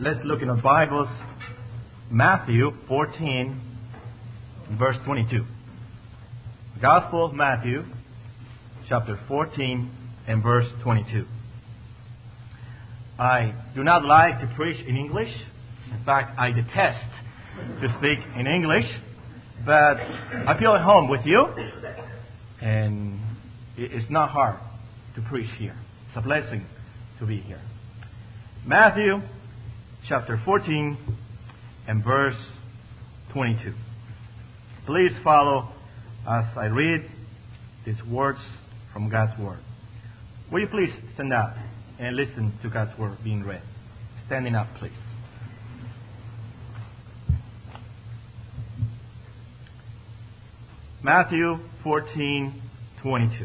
Let's look in our Bibles, Matthew 14, verse 22. The Gospel of Matthew, chapter 14, and verse 22. I do not like to preach in English. In fact, I detest to speak in English. But I feel at home with you. And it's not hard to preach here. It's a blessing to be here. Matthew chapter 14 and verse 22. Please follow as I read these words from God's Word. Will you please stand up and listen to God's Word being read? Standing up, please. Matthew 14:22.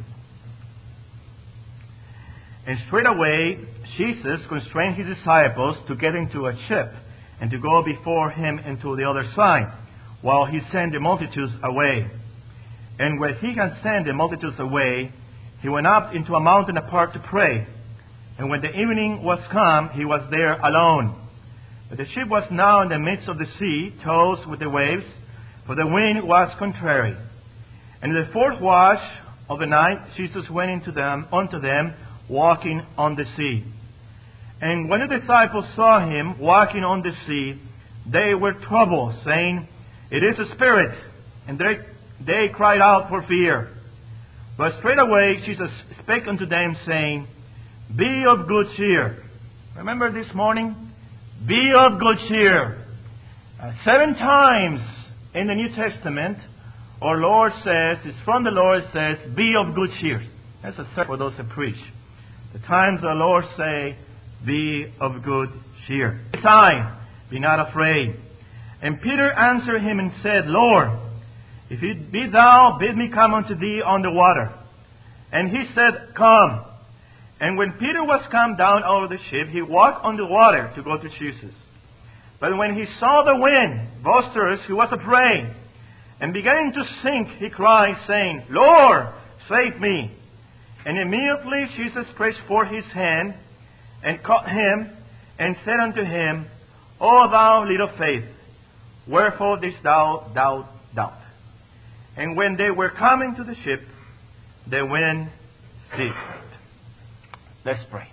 And straightway Jesus constrained his disciples to get into a ship and to go before him into the other side, while he sent the multitudes away. And when he had sent the multitudes away, he went up into a mountain apart to pray. And when the evening was come, he was there alone. But the ship was now in the midst of the sea, tossed with the waves, for the wind was contrary. And in the fourth watch of the night, Jesus went unto them, walking on the sea. And when the disciples saw him walking on the sea, they were troubled, saying, It is a spirit. And they cried out for fear. But straightway Jesus spake unto them, saying, Be of good cheer. Remember this morning? Be of good cheer. 7 times in the New Testament, our Lord says, it's from the Lord says, Be of good cheer. That's a third for those that preach. The times the Lord say, Be of good cheer. This time, be not afraid. And Peter answered him and said, Lord, if it be thou, bid me come unto thee on the water. And he said, Come. And when Peter was come down out of the ship, he walked on the water to go to Jesus. But when he saw the wind boisterous, he was afraid. And beginning to sink, he cried, saying, Lord, save me. And immediately Jesus stretched forth his hand, and caught him, and said unto him, O thou little faith, wherefore didst thou doubt? And when they were coming to the ship, the wind ceased. Let's pray.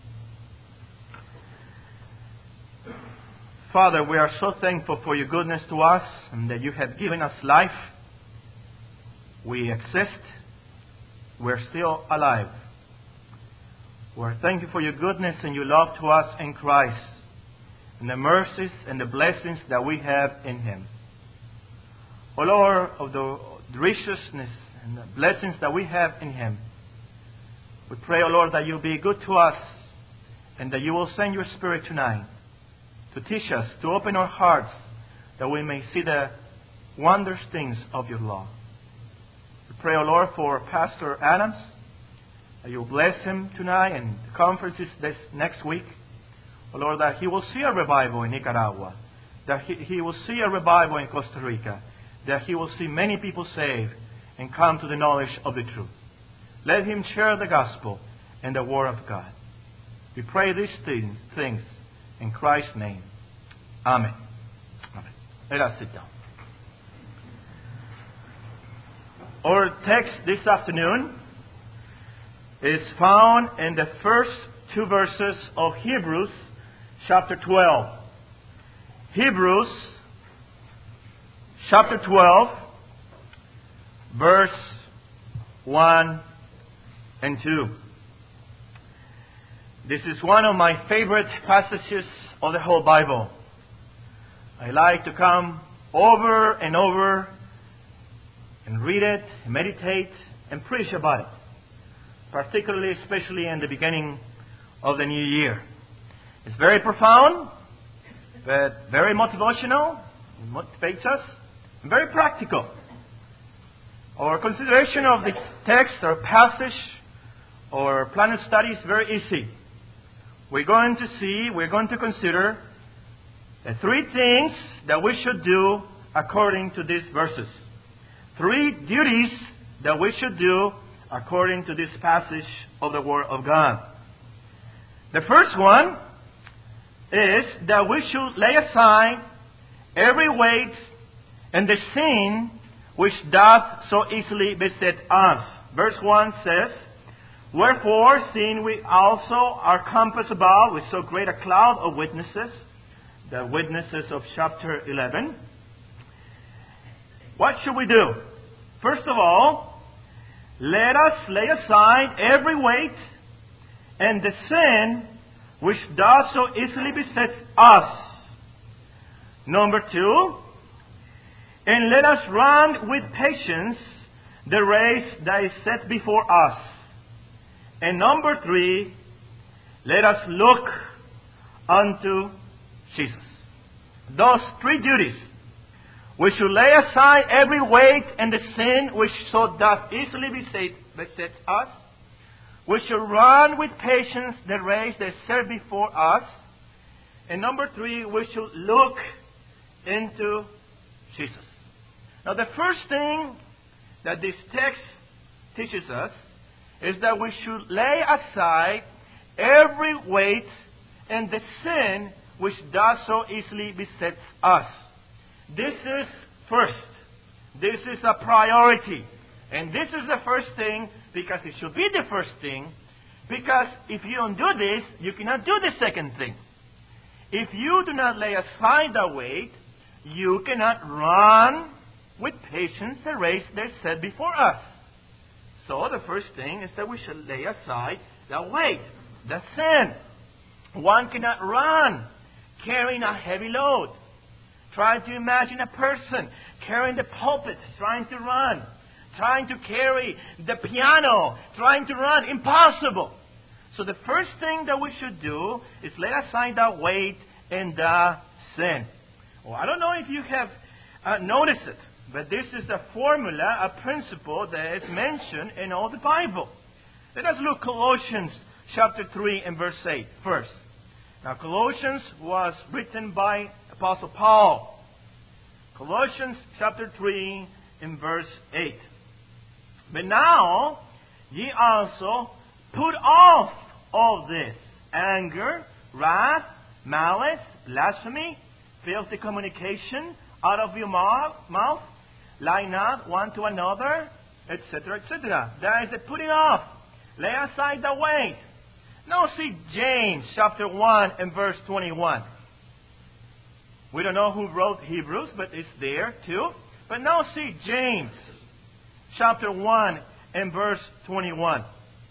Father, we are so thankful for your goodness to us, and that you have given us life. We exist. We're still alive. We're thankful for your goodness and your love to us in Christ, and the mercies and the blessings that we have in Him. O Lord, of the graciousness and the blessings that we have in Him, we pray, O Lord, that you'll be good to us, and that you will send your Spirit tonight to teach us, to open our hearts, that we may see the wondrous things of your law. We pray, O Lord, for Pastor Adams, that you will bless him tonight and the conferences this next week. O Lord, that he will see a revival in Nicaragua, that he will see a revival in Costa Rica, that he will see many people saved and come to the knowledge of the truth. Let him share the gospel and the word of God. We pray these things in Christ's name. Amen. Amen. Let us sit down. Our text this afternoon is found in the first 2 verses of Hebrews chapter 12. Hebrews chapter 12, verse 1 and 2. This is one of my favorite passages of the whole Bible. I like to come over and over and read it, meditate, and preach about it. Particularly, especially in the beginning of the new year. It's very profound, but very motivational. It motivates us. And very practical. Our consideration of the text or passage or plan of study is very easy. We're going to consider the 3 things that we should do according to these verses. 3 duties that we should do according to this passage of the Word of God. The first one is that we should lay aside every weight and the sin which doth so easily beset us. Verse 1 says, Wherefore, seeing we also are compassed about with so great a cloud of witnesses, the witnesses of chapter 11, what should we do? First of all, let us lay aside every weight and the sin which does so easily beset us. Number 2, and let us run with patience the race that is set before us. And number 3, let us look unto Jesus. Those 3 duties. We should lay aside every weight and the sin which so doth easily beset us. We should run with patience the race that is set before us. And number 3, we should look into Jesus. Now the first thing that this text teaches us is that we should lay aside every weight and the sin which does so easily beset us. This is first. This is a priority. And this is the first thing because it should be the first thing. Because if you don't do this, you cannot do the second thing. If you do not lay aside the weight, you cannot run with patience the race that is set before us. So the first thing is that we should lay aside the weight, the sin. One cannot run carrying a heavy load. Try to imagine a person carrying the pulpit, trying to run. Trying to carry the piano, trying to run. Impossible. So the first thing that we should do is lay aside the weight and the sin. Well, I don't know if you have noticed it, but this is a formula, a principle that is mentioned in all the Bible. Let us look Colossians chapter 3 and verse 8 first. Now Colossians was written by Apostle Paul. Colossians chapter 3 in verse 8. But now ye also put off all this: anger, wrath, malice, blasphemy, filthy communication out of your mouth. Lie not one to another, etc., etc. That is the putting off. Lay aside the weight. Now see James chapter 1 and verse 21. We don't know who wrote Hebrews, but it's there too. But now see James chapter 1 and verse 21.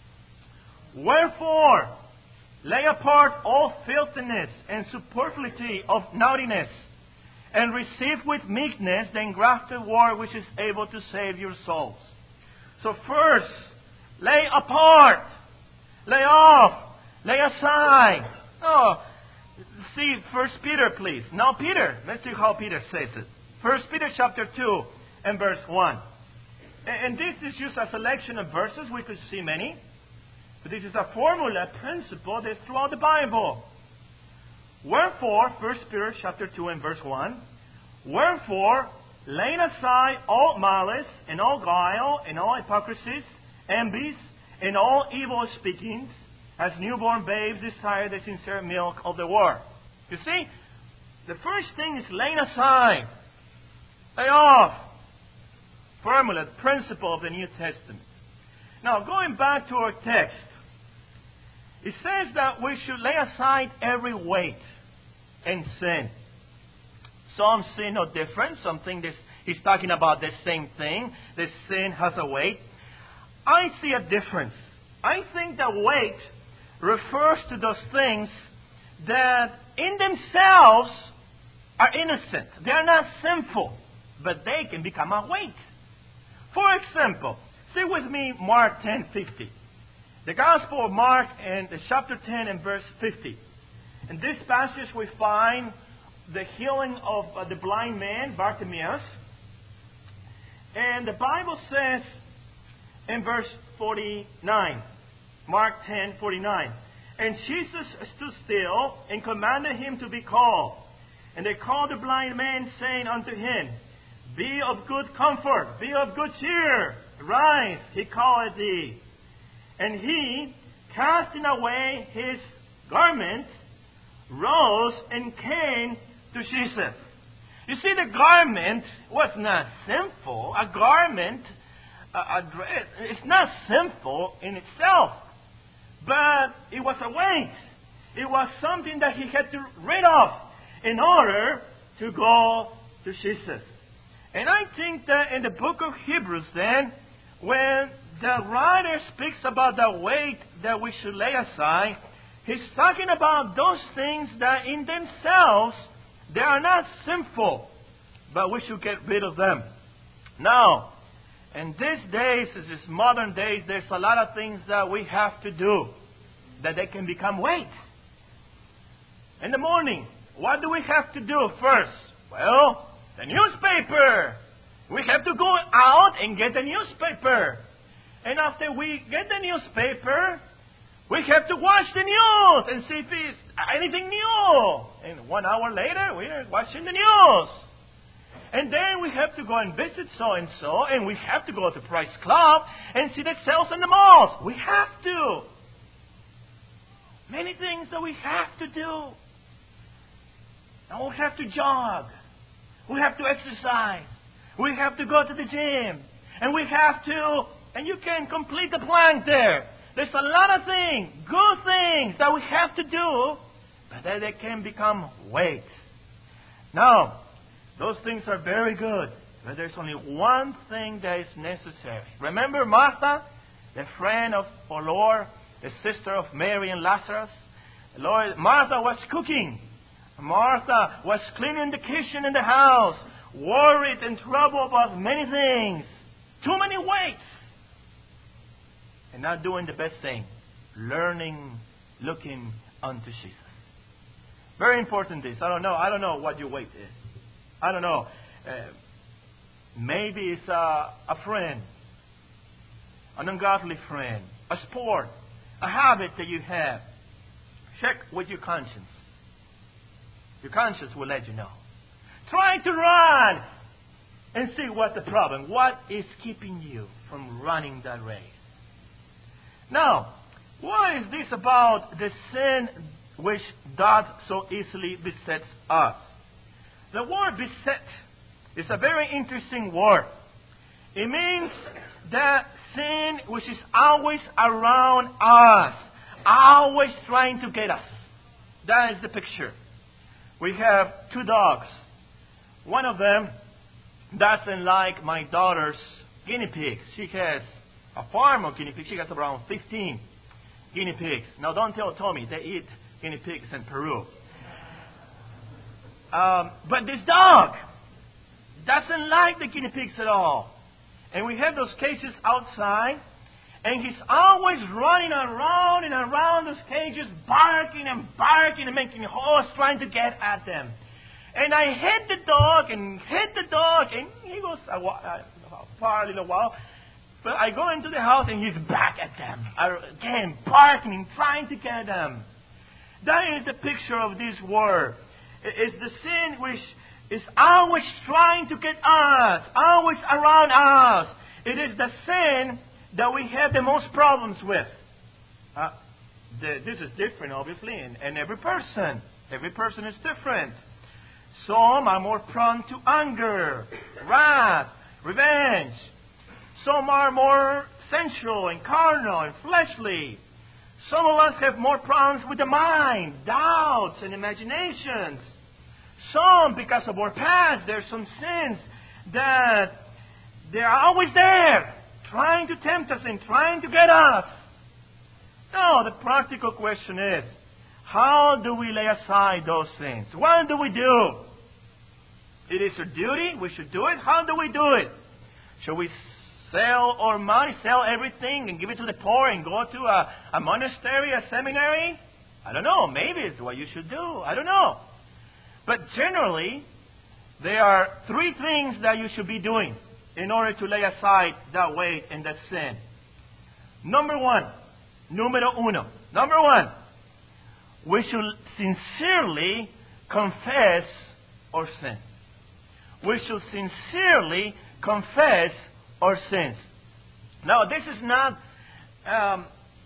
Wherefore, lay apart all filthiness and superfluity of naughtiness, and receive with meekness the engrafted word which is able to save your souls. So first, lay apart, lay off, lay aside. Oh, see 1 Peter, please. Now Peter, let's see how Peter says it. 1 Peter chapter 2 and verse 1. And this is just a selection of verses. We could see many. But this is a formula, principle that's throughout the Bible. Wherefore, 1 Peter chapter 2 and verse 1. Wherefore, laying aside all malice and all guile and all hypocrisies, envies, and all evil speakings, as newborn babes desire the sincere milk of the word. You see, the first thing is laying aside. Lay off. Formula, principle of the New Testament. Now, going back to our text, it says that we should lay aside every weight and sin. Some sin no different. Some think he's talking about the same thing. The sin has a weight. I see a difference. I think that weight refers to those things that in themselves are innocent. They are not sinful, but they can become a weight. For example, see with me Mark 10:50. The Gospel of Mark and chapter 10 and verse 50. In this passage we find the healing of the blind man, Bartimaeus. And the Bible says in verse 49, Mark 10:49, and Jesus stood still and commanded him to be called. And they called the blind man, saying unto him, Be of good comfort, be of good cheer, rise, he calleth thee. And he, casting away his garments, rose and came to Jesus. You see, the garment was not sinful. A garment, a dress, it's not sinful in itself. But it was a weight. It was something that he had to rid of in order to go to Jesus. And I think that in the book of Hebrews then, when the writer speaks about the weight that we should lay aside, he's talking about those things that in themselves, they are not sinful, but we should get rid of them. Now, in these days, this modern days, there's a lot of things that we have to do that they can become weight. In the morning, what do we have to do first? Well, the newspaper. We have to go out and get the newspaper. And after we get the newspaper, we have to watch the news and see if it's anything new. And 1 hour later, we're watching the news. And then we have to go and visit so-and-so, and we have to go to Price Club and see the sales in the malls. We have to. Many things that we have to do. And we have to jog. We have to exercise. We have to go to the gym. And we have to, and you can complete the blank there. There's a lot of things, good things that we have to do, but that they can become weight. Now, those things are very good, but there's only one thing that is necessary. Remember Martha, the friend of our Lord, the sister of Mary and Lazarus? Martha was cooking. Martha was cleaning the kitchen in the house, worried and troubled about many things. Too many weights. And not doing the best thing. Learning, looking unto Jesus. Very important this. I don't know what your weight is. I don't know. Maybe it's a friend. An ungodly friend. A sport. A habit that you have. Check with your conscience. Your conscience will let you know. Try to run and see what the problem. What is keeping you from running that race? Now, what is this about the sin which does so easily besets us? The word beset is a very interesting word. It means that sin which is always around us, always trying to get us. That is the picture. We have 2 dogs. One of them doesn't like my daughter's guinea pigs. She has a farm of guinea pigs. She has around 15 guinea pigs. Now, don't tell Tommy. They eat guinea pigs in Peru. But this dog doesn't like the guinea pigs at all. And we have those cages outside. And he's always running around and around those cages, barking and making holes, trying to get at them. And I hit the dog, and he goes a little while. But I go into the house, and he's back at them. Again, barking and trying to get them. That is the picture of this word. It's the sin which is always trying to get us, always around us. It is the sin that we have the most problems with. This is different, obviously, in every person. Every person is different. Some are more prone to anger, wrath, revenge. Some are more sensual and carnal and fleshly. Some of us have more problems with the mind, doubts and imaginations. Some, because of our past, there are some sins that they are always there, trying to tempt us and trying to get us. Now, the practical question is, how do we lay aside those sins? What do we do? It is our duty. We should do it. How do we do it? Should we sell our money, sell everything, and give it to the poor and go to a monastery, a seminary? I don't know. Maybe it's what you should do. I don't know. But generally, there are 3 things that you should be doing in order to lay aside that weight and that sin. Number 1, numero uno. Number 1, we should sincerely confess our sin. We should sincerely confess our sins. Now, this is not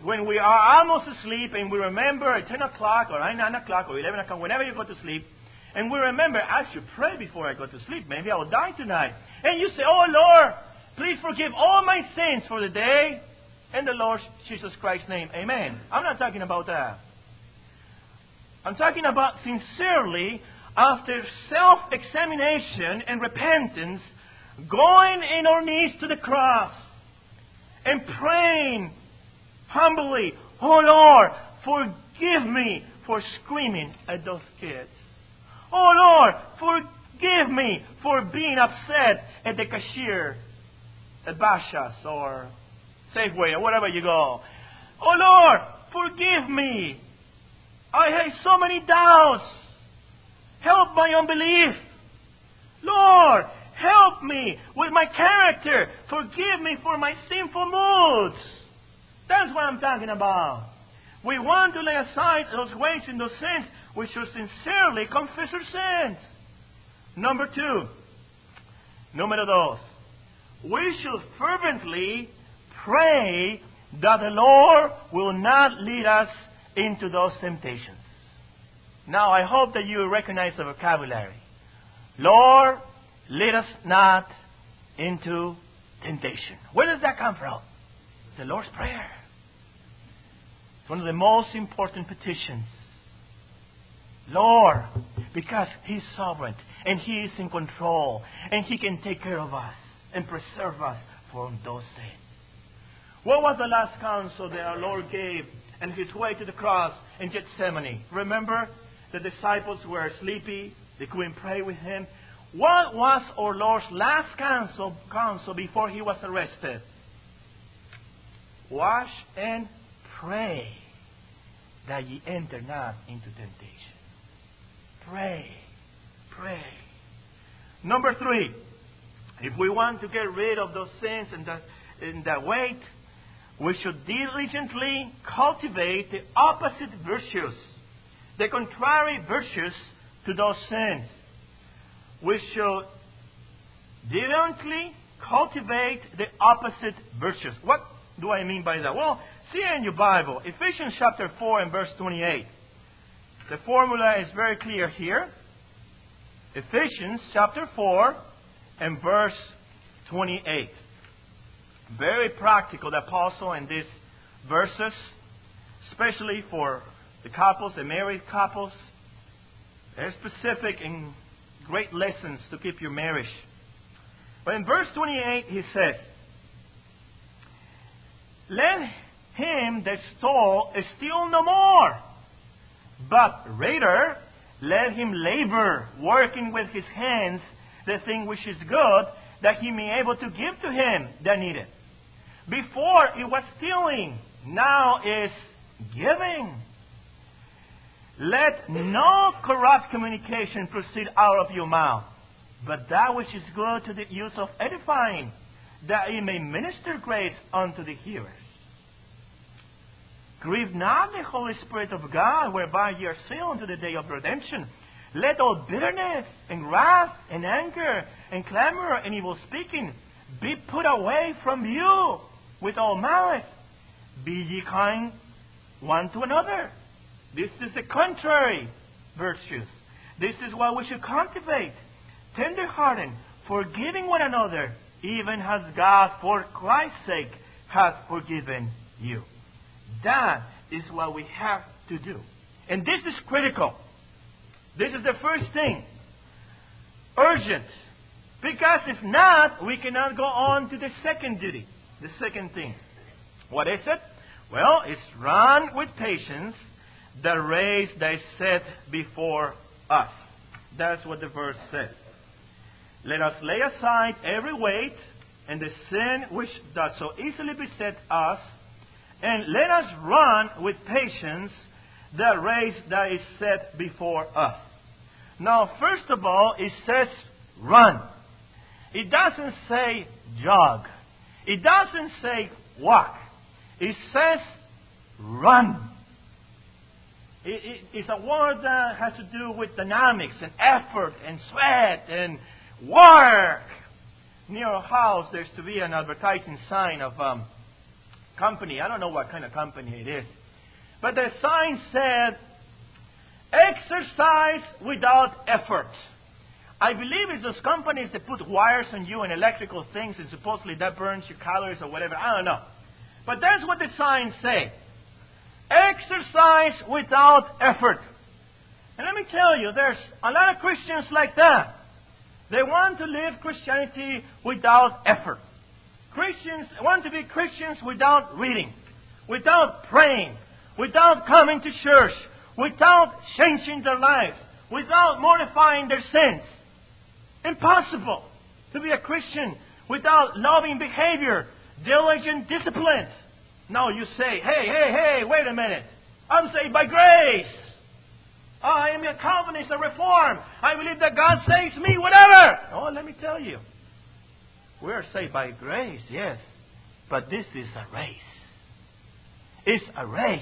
when we are almost asleep and we remember at 10 o'clock or 9 o'clock or 11 o'clock, whenever you go to sleep, and we remember, I should pray before I go to sleep. Maybe I will die tonight. And you say, oh Lord, please forgive all my sins for the day. In the Lord Jesus Christ's name, amen. I'm not talking about that. I'm talking about sincerely, after self-examination and repentance, going in our knees to the cross and praying humbly, oh Lord, forgive me for screaming at those kids. Oh Lord, forgive me for being upset at the cashier at Bashas or Safeway or wherever you go. Oh Lord, forgive me. I have so many doubts. Help my unbelief. Lord, help me with my character. Forgive me for my sinful moods. That's what I'm talking about. We want to lay aside those ways and those sins. We should sincerely confess our sins. Number 2. Número 2. We should fervently pray that the Lord will not lead us into those temptations. Now, I hope that you recognize the vocabulary. Lord, lead us not into temptation. Where does that come from? The Lord's Prayer. It's one of the most important petitions. Lord, because He's sovereign and He is in control and He can take care of us and preserve us from those things. What was the last counsel that our Lord gave on His way to the cross in Gethsemane? Remember, the disciples were sleepy. They couldn't pray with Him. What was our Lord's last counsel before He was arrested? Watch and pray that ye enter not into temptation. Pray. Pray. Number 3. If we want to get rid of those sins and that weight, we should diligently cultivate the opposite virtues, the contrary virtues to those sins. We should diligently cultivate the opposite virtues. What do I mean by that? Well, see in your Bible, Ephesians chapter 4 and verse 28. The formula is very clear here. Ephesians chapter 4 and verse 28. Very practical, the apostle in these verses, especially for the couples, the married couples. They're specific and great lessons to keep your marriage. But in verse 28 he says, let him that stole steal no more, but rather let him labor, working with his hands the thing which is good, that he may able to give to him that needeth. Before it was stealing, now is giving. Let no corrupt communication proceed out of your mouth, but that which is good to the use of edifying, that it may minister grace unto the hearers. Grieve not the Holy Spirit of God, whereby ye are sealed unto the day of redemption. Let all bitterness and wrath and anger and clamor and evil speaking be put away from you with all malice. Be ye kind one to another. This is the contrary virtues. This is what we should cultivate. Tender-hearted, forgiving one another, even as God, for Christ's sake, hath forgiven you. That is what we have to do. And this is critical. This is the first thing. Urgent. Because if not, we cannot go on to the second duty. The second thing. What is it? Well, it's run with patience the race that is set before us. That's what the verse says. Let us lay aside every weight and the sin which does so easily beset us, and let us run with patience the race that is set before us. Now, first of all, it says run. It doesn't say jog. It doesn't say walk. It says run. It's a word that has to do with dynamics and effort and sweat and work. Near our house, there's to be an advertising sign of company. I don't know what kind of company it is. But the sign said, exercise without effort. I believe it's those companies that put wires on you and electrical things, and supposedly that burns your calories or whatever. I don't know. But that's what the signs say. Exercise without effort. And let me tell you, there's a lot of Christians like that. They want to live Christianity without effort. Christians want to be Christians without reading, without praying, without coming to church, without changing their lives, without mortifying their sins. Impossible to be a Christian without loving behavior, diligent discipline. No, you say, hey, wait a minute. I'm saved by grace. I am a Calvinist, a Reformed. I believe that God saves me, whatever. Oh, let me tell you. We're saved by grace, yes. But this is a race. It's a race.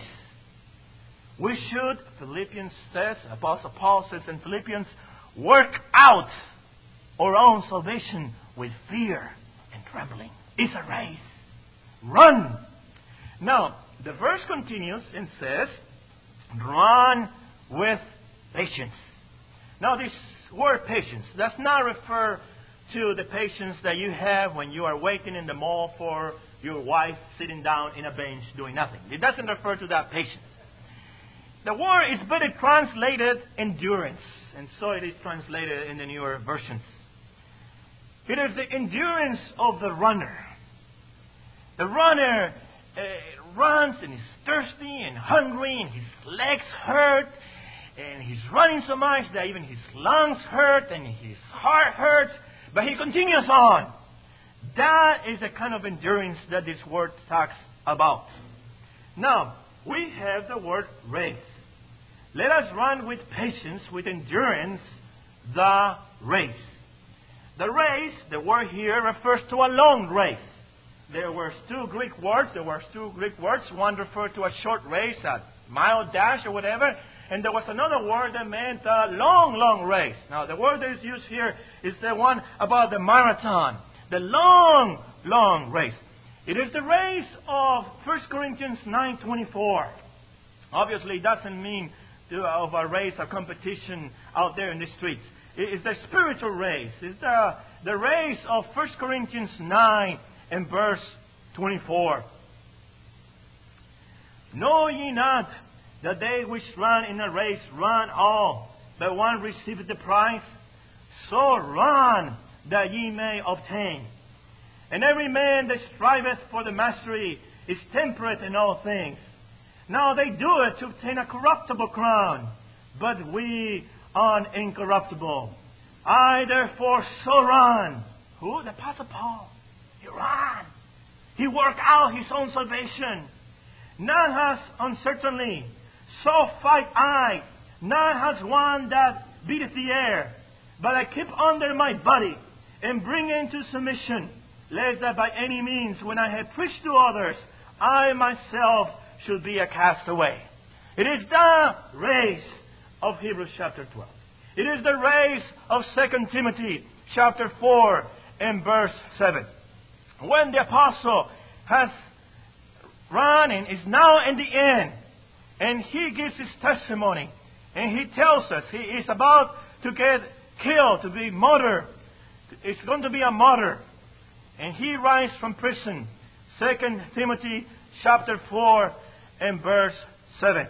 We should, Philippians says, Apostle Paul says in Philippians, work out our own salvation with fear and trembling. It's a race. Run. Now, the verse continues and says, run with patience. Now, this word patience does not refer to the patience that you have when you are waiting in the mall for your wife sitting down in a bench doing nothing. It doesn't refer to that patience. The word is better translated endurance, and so it is translated in the newer versions. It is the endurance of the runner. The runner runs and is thirsty and hungry and his legs hurt and he's running so much that even his lungs hurt and his heart hurts, but he continues on. That is the kind of endurance that this word talks about. Now, we have the word race. Let us run with patience, with endurance, the race. The race, the word here refers to a long race. There were two Greek words. One referred to a short race, a mile dash or whatever. And there was another word that meant a long race. Now, the word that is used here is the one about the marathon. The long race. It is the race of 1 Corinthians 9:24. Obviously, it doesn't mean of a race, a competition out there in the streets. It is the spiritual race. It's the race of 1 Corinthians 9 and verse 24. Know ye not that they which run in a race run all, but one receiveth the prize? So run that ye may obtain. And every man that striveth for the mastery is temperate in all things. Now they do it to obtain a corruptible crown, but we an incorruptible. I therefore so run. Who? The Apostle Paul. He ran. He worked out his own salvation. None has uncertainly. So fight I. None has one that beateth the air. But I keep under my body and bring it into submission, lest that by any means, when I have preached to others, I myself should be a castaway. It is the race of Hebrews chapter 12. It is the race of 2 Timothy chapter 4 and verse 7. When the apostle has run and is now in the end, and he gives his testimony, and he tells us he is about to get killed, to be martyred. It's going to be a martyr. And he rises from prison. 2 Timothy chapter 4 and verse 7.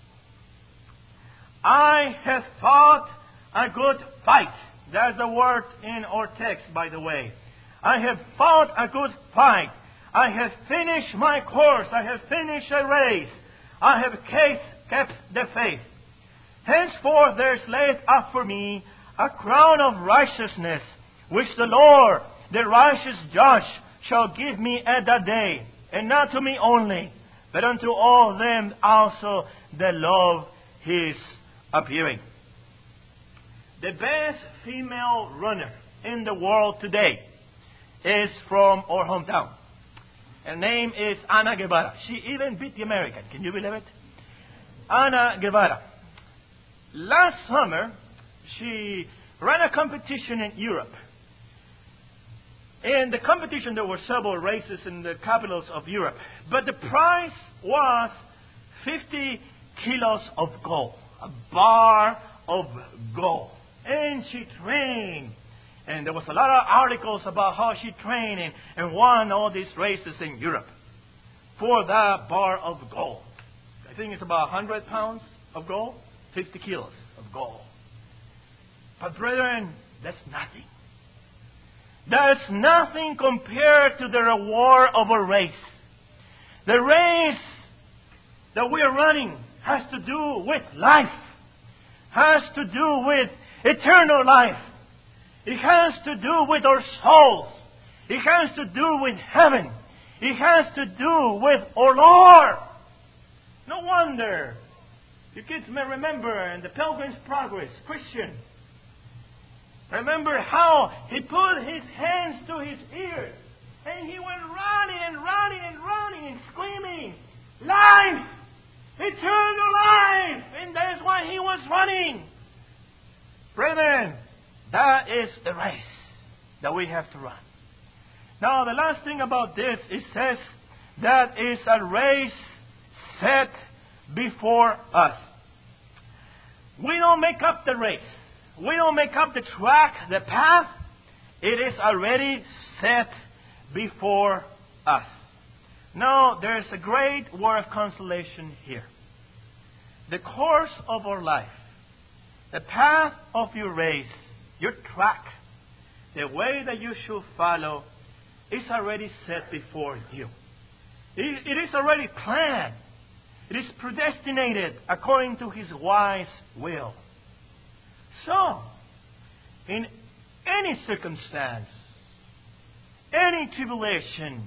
I have fought a good fight. That's the word in our text, by the way. I have fought a good fight. I have finished my course. I have finished a race. I have kept the faith. Henceforth there is laid up for me a crown of righteousness, which the Lord, the righteous judge, shall give me at that day, and not to me only, but unto all them also that love His appearing. The best female runner in the world today is from our hometown. Her name is Ana Guevara. She even beat the American. Can you believe it? Ana Guevara. Last summer, she ran a competition in Europe. In the competition, there were several races in the capitals of Europe. But the prize was 50 kilos of gold, a bar of gold. And she trained. And there was a lot of articles about how she trained and won all these races in Europe for that bar of gold. I think it's about 100 pounds of gold, 50 kilos of gold. But brethren, that's nothing. That's nothing compared to the reward of a race. The race that we are running has to do with life, has to do with eternal life. It has to do with our souls. It has to do with heaven. It has to do with our Lord. No wonder you kids may remember in the Pilgrim's Progress, Christian. Remember how he put his hands to his ears and he went running and running and running and screaming, life! Eternal life! And that's why he was running. Brethren, that is the race that we have to run. Now, the last thing about this, it says that is a race set before us. We don't make up the race. We don't make up the track, the path. It is already set before us. Now, there is a great word of consolation here. The course of our life, the path of your race, your track, the way that you should follow is already set before you. It is already planned. It is predestinated according to His wise will. So, in any circumstance, any tribulation,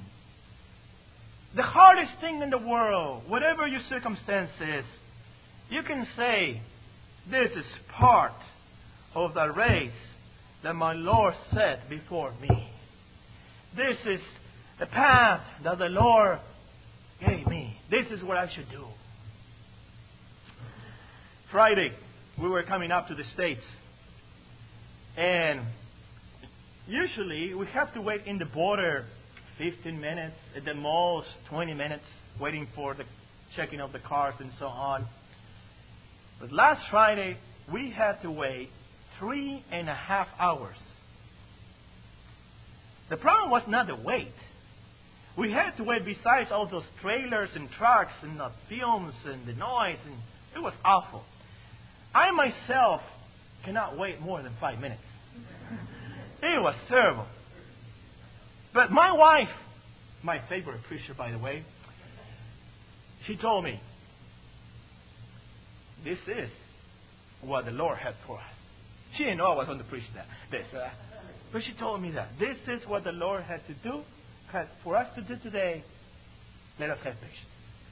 the hardest thing in the world, whatever your circumstance is, you can say, this is part of the race that my Lord set before me. This is the path that the Lord gave me. This is what I should do. Friday, we were coming up to the States. And usually we have to wait in the border 15 minutes, at the most 20 minutes, waiting for the checking of the cars and so on. But last Friday, we had to wait 3.5 hours. The problem was not the wait. We had to wait besides all those trailers and trucks and the fumes and the noise, and it was awful. I myself cannot wait more than 5 minutes. It was terrible. But my wife, my favorite preacher, by the way, she told me, this is what the Lord had for us. She didn't know I was going to preach this. But she told me that. This is what the Lord had to do, had for us to do today. Let us have patience.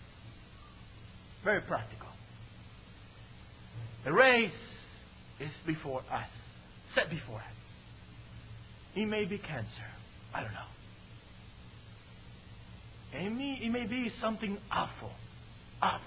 Very practical. The race is before us. Set before us. It may be cancer. I don't know. It may be something awful. Awful.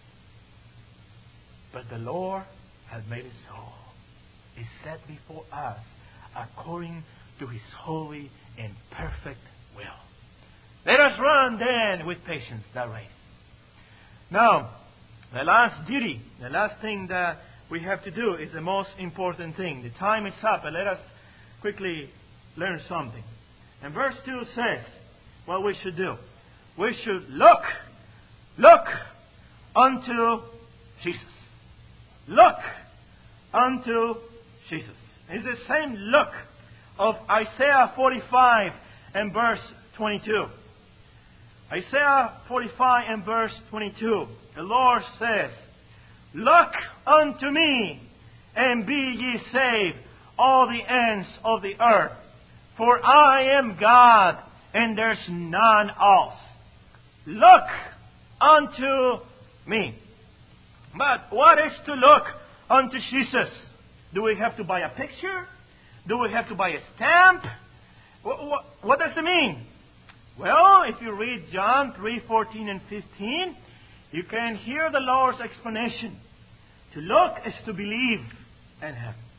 But the Lord has made it so. It's set before us according to His holy and perfect will. Let us run then with patience that race. Now, the last duty, the last thing that we have to do is the most important thing. The time is up, and let us quickly learn something. And verse 2 says what we should do. We should look unto Jesus. Look unto Jesus. It's the same look of Isaiah 45 and verse 22. Isaiah 45 and verse 22. The Lord says, look unto me, and be ye saved, all the ends of the earth. For I am God, and there's none else. Look unto me. But what is to look unto Jesus? Do we have to buy a picture? Do we have to buy a stamp? What does it mean? Well, if you read John 3:14 and 15, you can hear the Lord's explanation. To look is to believe and have.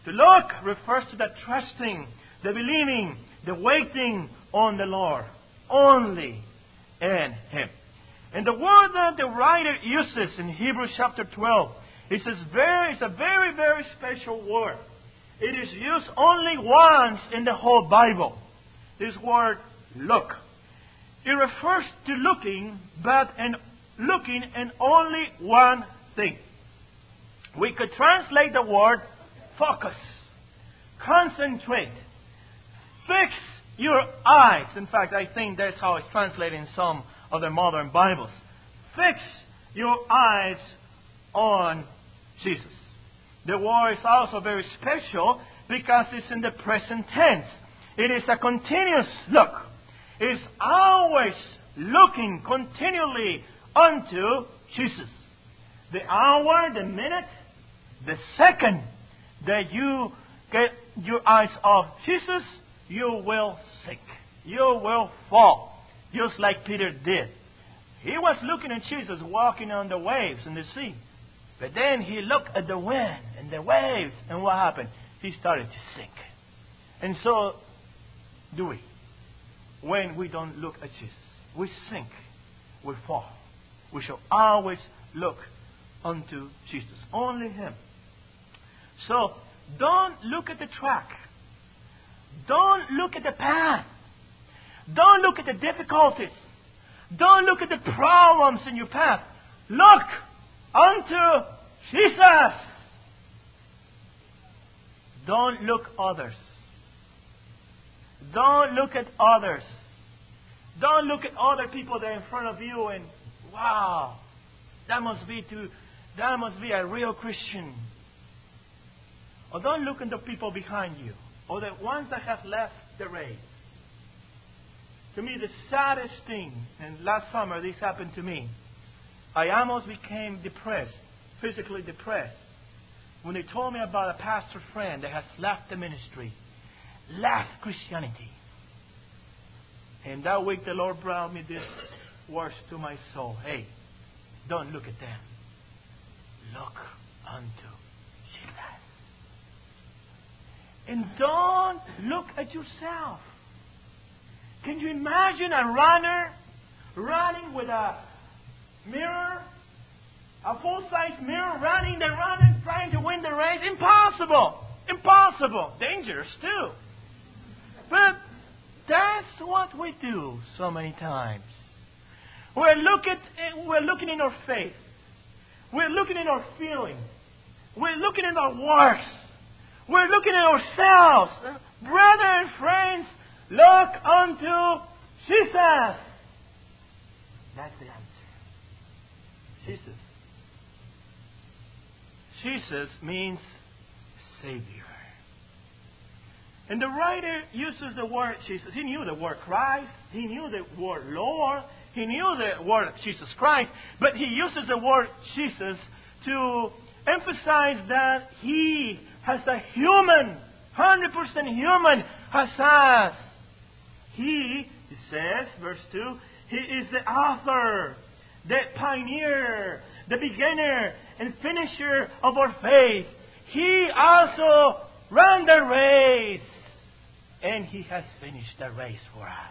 To look refers to the trusting, the believing, the waiting on the Lord. Only in Him. And the word that the writer uses in Hebrews chapter 12 it's a very, very special word. It is used only once in the whole Bible. This word, look. It refers to looking, but looking in only one thing. We could translate the word focus, concentrate, fix your eyes. In fact, I think that's how it's translated in some of the modern Bibles. Fix your eyes on Jesus. The word is also very special because it's in the present tense. It is a continuous look. It is always looking continually unto Jesus. The hour, the minute, the second that you get your eyes off Jesus, you will sink. You will fall. Just like Peter did. He was looking at Jesus walking on the waves in the sea. But then he looked at the wind and the waves, and what happened? He started to sink. And so do we. When we don't look at Jesus, we sink, we fall. We shall always look unto Jesus, only Him. So don't look at the track. Don't look at the path. Don't look at the difficulties. Don't look at the problems in your path. Look unto Jesus. Don't look others. Don't look at others. Don't look at other people that are in front of you and wow, that must be a real Christian. Or don't look at the people behind you or the ones that have left the race. To me, the saddest thing, and last summer this happened to me, I almost became depressed, physically depressed, when they told me about a pastor friend that has left the ministry, left Christianity. And that week the Lord brought me this words to my soul. Hey, don't look at them. Look unto Jesus. And don't look at yourself. Can you imagine a runner running with a mirror, a full-size mirror, running, trying to win the race? Impossible! Impossible! Dangerous too. But that's what we do so many times. We're looking in our faith. We're looking in our feelings. We're looking in our works. We're looking at ourselves. Brothers and friends, look unto Jesus. That's the answer. Jesus. Jesus means Savior. And the writer uses the word Jesus. He knew the word Christ. He knew the word Lord. He knew the word Jesus Christ. But he uses the word Jesus to emphasize that He has a human, 100% human, as us. He says, verse 2, He is the author, the pioneer, the beginner and finisher of our faith. He also ran the race, and He has finished the race for us.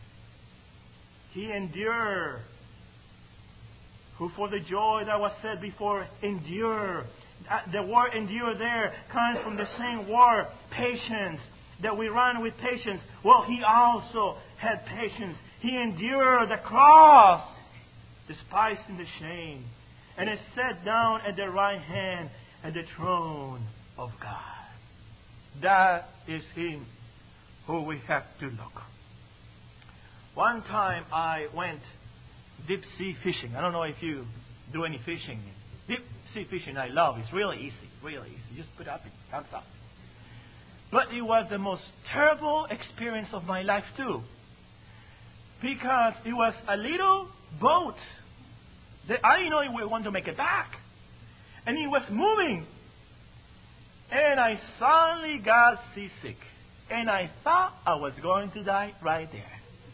He endured, who for the joy that was set before endured. The word endure there comes from the same word, patience, that we run with patience. Well, He also had patience. He endured the cross, despising the shame, and is set down at the right hand at the throne of God. That is Him who we have to look. One time I went deep sea fishing. I don't know if you do any fishing. Deep sea fishing I love. It's really easy. Really easy. Just put up, it comes up. But it was the most terrible experience of my life too. Because it was a little boat that I didn't know we want to make it back. And it was moving. And I suddenly got seasick. And I thought I was going to die right there.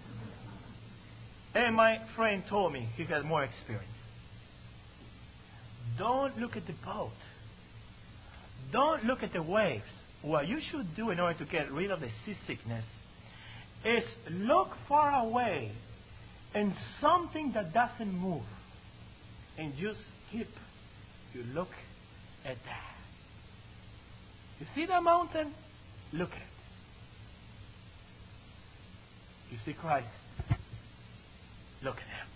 And my friend told me he had more experience. Don't look at the boat. Don't look at the waves. what you should do in order to get rid of the seasickness is look far away in something that doesn't move and just keep you look at that. You see that mountain? Look at it. You see Christ? Look at Him.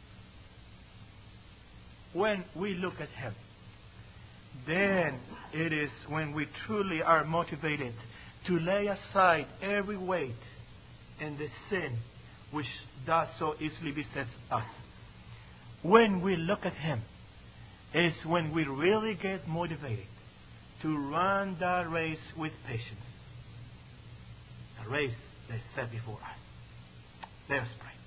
When we look at Him, then it is when we truly are motivated to lay aside every weight and the sin which does so easily beset us. When we look at Him is when we really get motivated to run that race with patience. The race that's set before us. Let us pray.